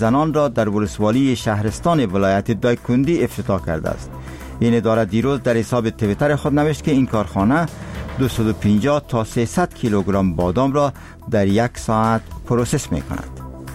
زنان را در ولسوالی شهرستان ولایت دایکندی افتتاح کرده است. این اداره دیروز در حساب توییتر خود نوشت که این کارخانه 250 تا 300 کیلوگرم بادام را در 1 ساعت پروسس می کند.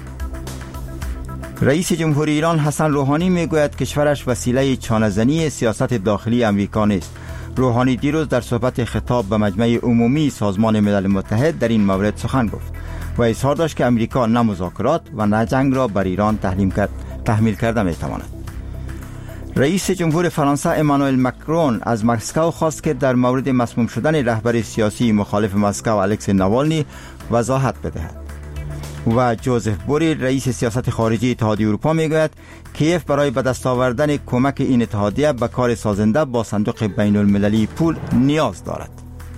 رئیس جمهوری ایران حسن روحانی می گوید کشورش وسیله چانه‌زنی سیاست داخلی امریکا نیست. روحانی دیروز در صحبت خطاب به مجمع عمومی سازمان ملل متحد در این مورد سخن گفت و اظهار داشت که امریکا نه مذاکرات و نه جنگ را بر ایران تحمیل کرده می تواند. رئیس جمهور فرانسه امانوئل مکرون از مسکو خواست که در مورد مسموم شدن رهبر سیاسی مخالف مسکو الکسی ناوالنی وضاحت بدهد. و جوزف بوریل رئیس سیاست خارجی اتحادیه اروپا میگوید کیف برای به دست آوردن کمک این اتحادیه به کار سازنده با صندوق بین المللی پول نیاز دارد.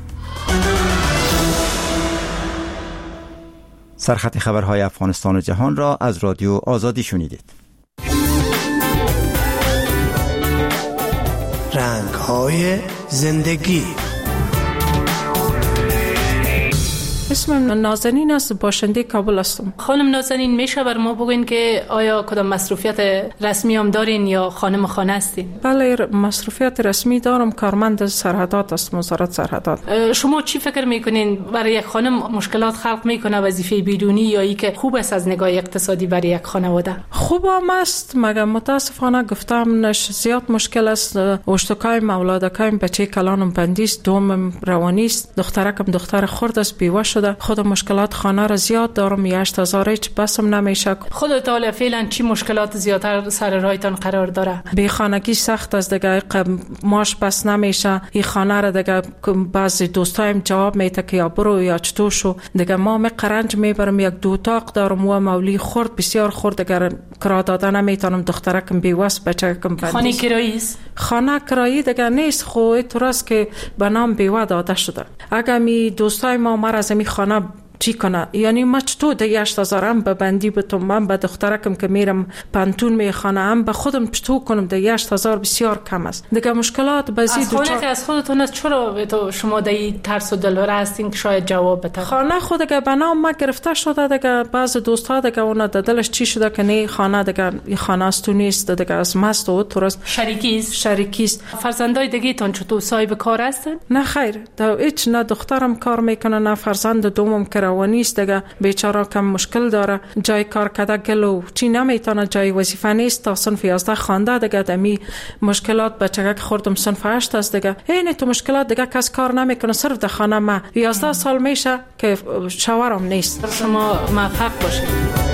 سرخط خبرهای افغانستان و جهان را از رادیو آزادی شنیدید. رنگ‌های زندگی. اسمم نازنین است، باشنده کابل هستم. خانم نازنین، میشه بر ما بگین که آیا کدام مصروفیت رسمی هم دارین یا خانم خانه هستین؟ بله، مصروفیت رسمی دارم، کارمند سرحدات هستم، وزارت سرحدات. شما چی فکر میکنین برای یک خانم مشکلات خلق میکنه وظیفه بیرونی یا ای که خوب است از نگاه اقتصادی برای یک خانواده؟ خوب هم است، مگر متاسفانه گفتم نش زیاد مشکل است. اشتکایم اولادکایم بچه کلانم بندیست، دومم روانی است، دخترکم دختر خرد است، بیوه شده. خود مشکلات خانه را زیاد دارم، 8000 هیچ بسم نمیشه. خودت حالا فعلا چی مشکلات زیادتر سر رایتان قرار داره؟ بی خانگی سخت است دیگه، ماش بس نمیشه. این خانه را دیگه بعضی دوستایم جواب میده که یا برو یا چطور شو. دیگه ما قرنج میبرم، یک دو اتاق دارم و مولی خرد بسیار خرد، دیگه کرا دادن نمیتونم، دخترکم بیوس، بچه‌کم بندیست. خانه کرایی است؟ خانه کرایی دیگه نیست، خو طوراست که به نام بیوه داده شده. اگه می دوستای ما مرا از خانه چی کنه، یعنی ما چطور ده 8000 هم به بندی بتونم، من به دخترکم که میرم پانتون میخوانه هم به خودم چطور کنم، ده 8000 بسیار کم است دیگه. مشکلات بزی از خانه که از خودتون است، چرا تو شما ده ترس و دلهره هستین که شاید جواب بده؟ خانه خود که به نام ما گرفته شده دیگه، بعض دوستا دیگه اونا ده دلش چی شده که نه خانه دیگه این خانه است تو نیست دیگه، از مست و طوراست شریکی است. فرزندای دیگه تون چطور صاحب کار هستن؟ نه خیر، ده هیچ، نه دخترم کار میکنه نه فرزند دومم روانی است دیگه، بیچاره کم مشکل داره، جای کار کده گلو چی نمیتونه، جای وظیفه نیست، تا صنف 11 خوانده دیگه، دمی مشکلات بچگک خوردم صنف 8 است دیگه. این تو مشکلات دیگه کس کار نمیکنه، صرف در خانه ما 11 سال میشه که شوهرم نیست. شما موفق باشید.